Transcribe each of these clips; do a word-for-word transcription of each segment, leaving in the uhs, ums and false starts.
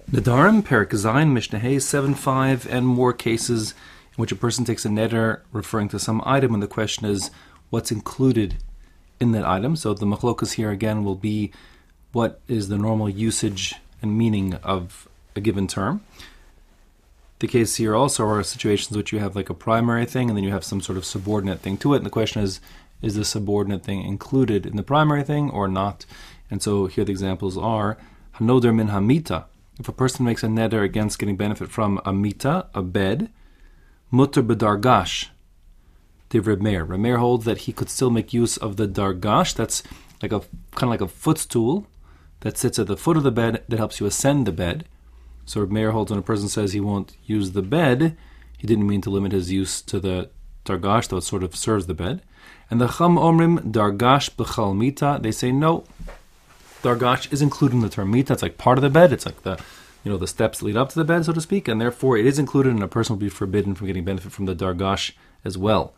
Nedarim, Perek Zayin, Mishnah Hay, seven five, and more cases in which a person takes a neder referring to some item, and the question is, what's included in that item? So the machlokas here again will be, what is the normal usage and meaning of a given term? The case here also are situations which you have like a primary thing, and then you have some sort of subordinate thing to it, and the question is, is the subordinate thing included in the primary thing or not? And so here the examples are, Hanoder min hamita. If a person makes a neder against getting benefit from a mita, a bed, mutter b'dargash, div Reb Meir. Reb Meir holds that he could still make use of the dargash. That's like a kind of like a footstool that sits at the foot of the bed that helps you ascend the bed. So Reb Meir holds when a person says he won't use the bed, he didn't mean to limit his use to the dargash, though it sort of serves the bed. And the Chum Omrim dargash b'chal mita. They say no. Dargash is included in the term mita. It's like part of the bed. It's like the, you know, the steps that lead up to the bed, so to speak, and therefore it is included, and a person will be forbidden from getting benefit from the dargash as well.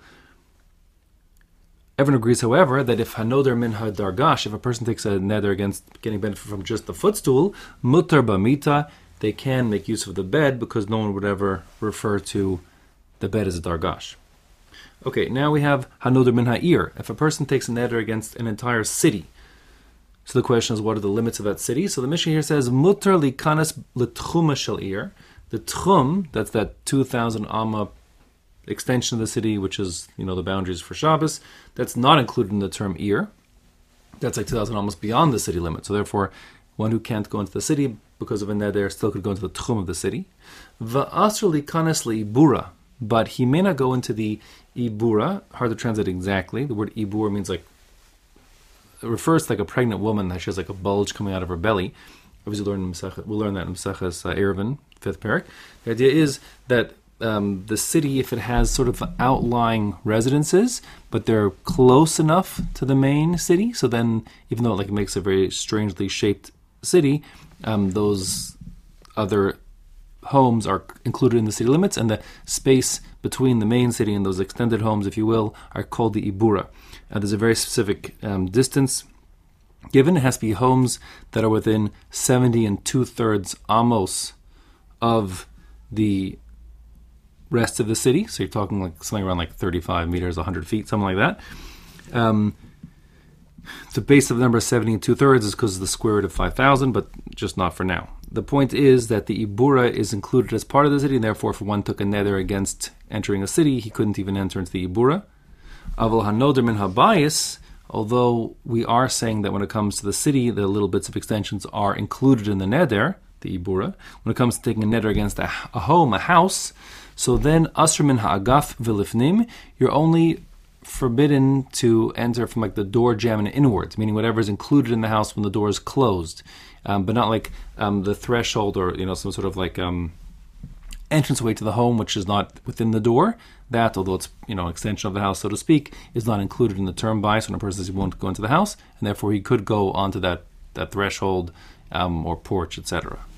Everyone agrees, however, that if hanoder min ha dargash, if a person takes a neder against getting benefit from just the footstool, mutar b'mita, they can make use of the bed because no one would ever refer to the bed as a dargash. Okay, now we have hanoder min ha'ir. If a person takes a neder against an entire city, so the question is, what are the limits of that city? So the Mishnah here says, mutar likanas l'tchuma shel ir. The tchum, that's that two thousand amma extension of the city, which is, you know, the boundaries for Shabbos, that's not included in the term ir. That's like two thousand almost beyond the city limit. So therefore, one who can't go into the city because of a neder still could go into the tchum of the city. Va'asr likanas le'ibura. But he may not go into the ibura. Hard to translate exactly. The word ibur means like, it refers to like a pregnant woman that she has like a bulge coming out of her belly. Obviously, we'll learn, in Masechah, we'll learn that in Maseches uh, Eruvin, fifth parak. The idea is that um, the city, if it has sort of outlying residences, but they're close enough to the main city, so then even though it like makes a very strangely shaped city, um, those other homes are included in the city limits, and the space between the main city and those extended homes, if you will, are called the ibura. Uh, there's a very specific um, distance given. It has to be homes that are within seventy and two-thirds amos of the rest of the city. So you're talking like something around like thirty-five meters, one hundred feet, something like that. Um, the base of the number seventy and two-thirds is because of the square root of five thousand, but just not for now. The point is that the ibura is included as part of the city, and therefore if one took a neder against entering a city, he couldn't even enter into the ibura. Aval hanoder min habayis, although we are saying that when it comes to the city, the little bits of extensions are included in the neder, the ibura. When it comes to taking a neder against a, a home, a house, so then asr min ha'agaf v'lifnim, you're only forbidden to enter from like the door jamb and inwards, meaning whatever is included in the house when the door is closed, um, but not like um, the threshold or, you know, some sort of like um, entranceway to the home, which is not within the door. That, although it's, you know, extension of the house, so to speak, is not included in the term bias when a person says he won't go into the house, and therefore he could go onto that, that threshold um, or porch, et cetera.